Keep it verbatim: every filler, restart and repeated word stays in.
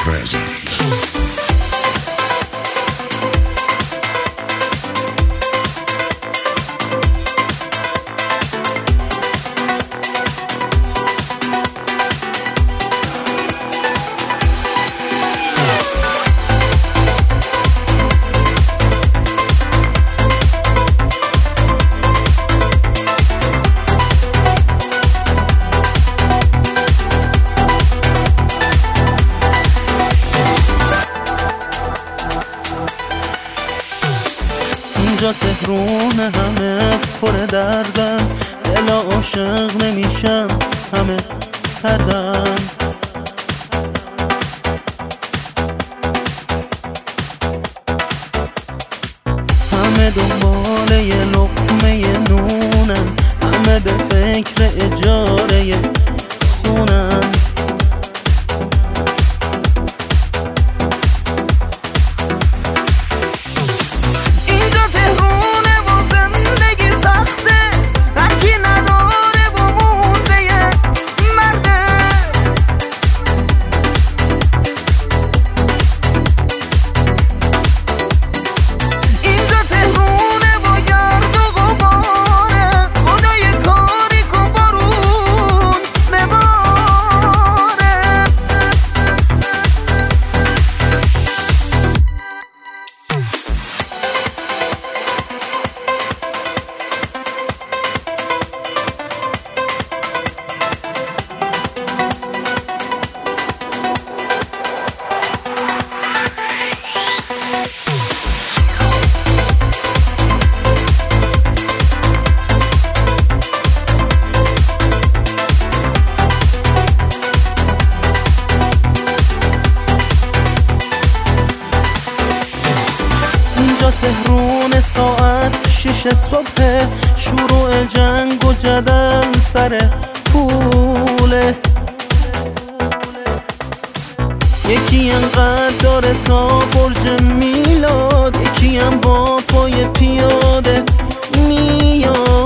present. اینجا تهرون همه پر دردن، دل عاشق نمیشم همه سردن. همه دنبال یه لقمه نونن، همه به فکر اجاره خونن. تهرون ساعت شش صبح، شروع جنگ و جدل سر پوله. یکی انقدر داره تا برج میلاد، یکی هم با پای پیاده میاد.